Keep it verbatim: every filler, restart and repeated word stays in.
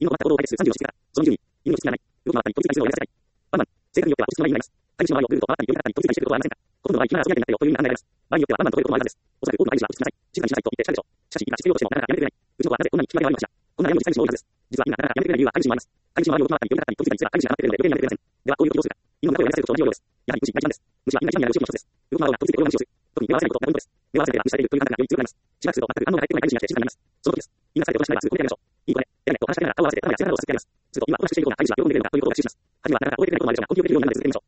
犬の困った行動を解決するさんじゅうの指示から、そのにじゅうに、犬の質がない。動き回ったり、取り次ぎするをやらせたい。ワンバン、性格によっては落ち着きのない意味になります。飼い主の周りをぐるっと回ったり、寄りかかったり、取り次ぎしていることはありませんか。ほとんどの場合、君なら速やかになってよという意味が考えられます。場合によってはワンバンと取れることもあるはずです。おそらく多くの飼い主は落ち着きなさい。静かにしなさいと言って近いでしょう。しかし、今必要としてもなかなかやめてくれない。うちの子はなぜこんなに聞き分けが悪いのかしら。こんな悩む実際に多いはずです。実は今なかなかやめてくれない理由は飼い主にもあります。飼い主の周りを動き回ったり、寄りかかったり、取り次ぎすら飼い主が待っているので余計にやめてくれません。では、こういうことをどうするか。犬の中をやらせることと同じようです。やはり虫が一番です。虫はみんな一番にやる動きの一つです。動き回ろうが取り付けようが無視をする。特に目を合わせないことがポイントです。目を合わせていれば無視されるという感覚がより強くなります。しばらくすると全く反応が返ってこない飼い主になって静かになります。その時です。言いなさいとおとなしくなればすぐこうやりましょう。いい子ね。やめと話しかけながら顔を合わせて頭や背中をさすってやります。すると今おとなしくしていることが飼い主は喜んでくれるのかということを確信します。初めはなかなか覚えてくれないこともあるでしょうが、本気を出るようになるまで続けましょう。